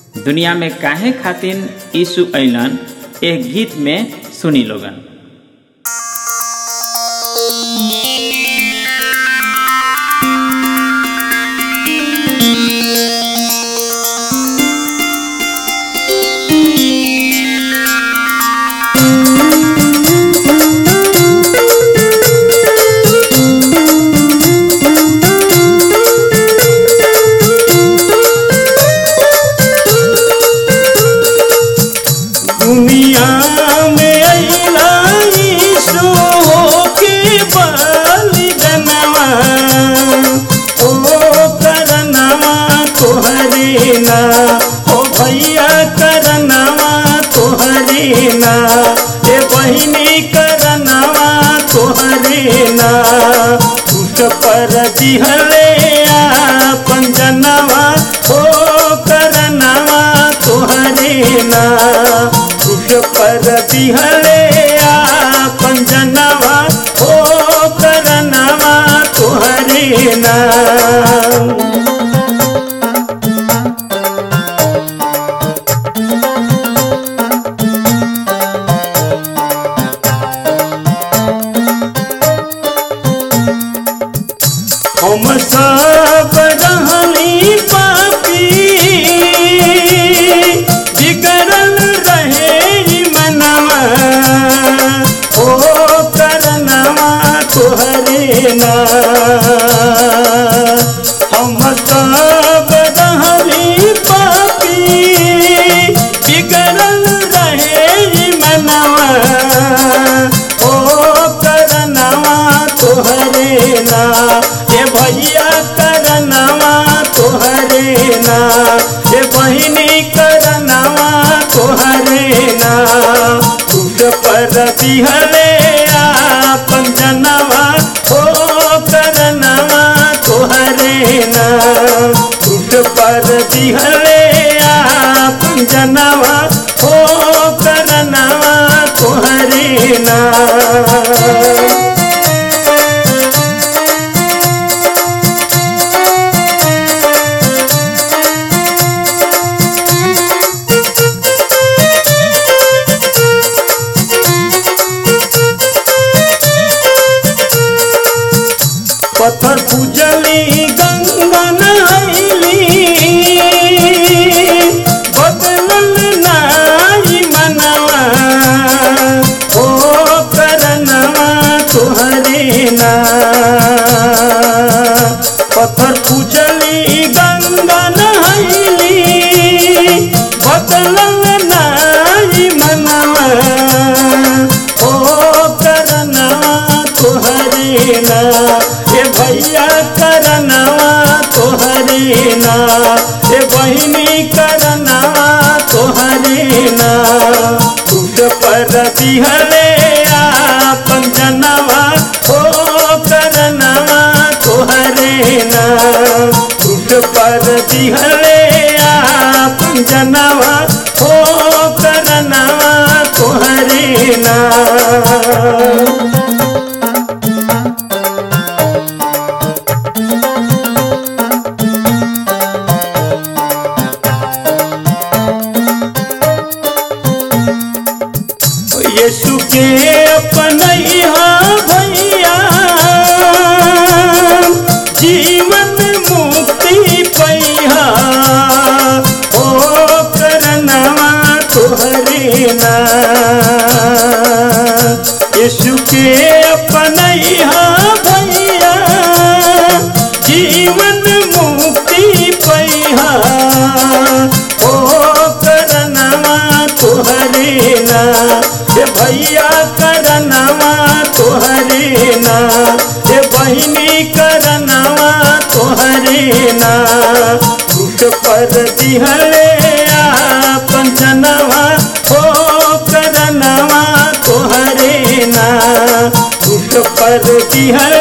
दुनिया में काहे खातिर यीशु अइलन, एक गीत में सुनी लोगन। दुनिया में अइला यीशु होके बलिदानवा, ओ करनवा तोहरे ना, ओ भैया करनवा तोहरे ना, ए बहिनी करनवा तोहरे ना। क्रूस पर दिहले आपन जनवा, ओ करनवा तोहरे ना। क्रूस पर दिहले आपन जनवा, ओ करनवा तोहरे ना। हम सब रहनी पापी, बिगड़ल रहे मनवा, ओ करनवा तोहरे ना। हम सब रहनी पापी, बिगड़ल रहे मनवा, ओ करनवा तोहरे ना। ए भैया करनवा तोहरे ना, ए बहिनी करनवा तोहरे ना। क्रूस पर दिहले आपन जनवा, ओ करनवा तोहरे ना। क्रूस पर दिहले आपन जनवा, ओ करनवा तोहरे ना। पत्थर पूजली गंगा नहैली, बदलल नाई मनवा, ओ करनवा तोहरे ना। पत्थर पूजली गंगा नहैली, बदलल नाई मनवा, ओ करनवा तोहरे ना। ए भैया करनवा तोहरे ना, ए बहिनी करनवा तोहरे ना। क्रूस पर दिहले आपन जनवा, ओ करनवा तोहरे ना। क्रूस पर दिहले आपन जनवा, ओ करनवा तोहरे ना। यीशु के अपनैहा भैया, जीवन मुक्ति पैहा, ओ करनवा तोहरे ना। यीशु के अपनैहा भैया, जीवन मुक्ति पैहा, ओ करनवा तोहरे ना। ए भैया करनवा तोहरे ना, ए बहिनी करनवा तोहरे ना। क्रूस पर दिहले आपन जनवा, ओ करनवा तोहरे ना। क्रूस पर दिहले